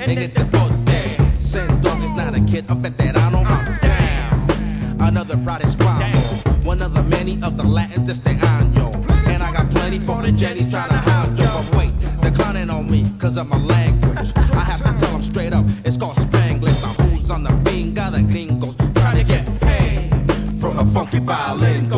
en este bote. Send Dog is not a kid, a veterano. I'm down. Another pride is one of the many of the Latins este año. And I got plenty for the Jennies trying to hound you. But wait, they're clowning on me cause of my language. I have to tell them straight up, it's called Spanglish. Now who's on the binga? The gringos trying to get paid from a funky violin.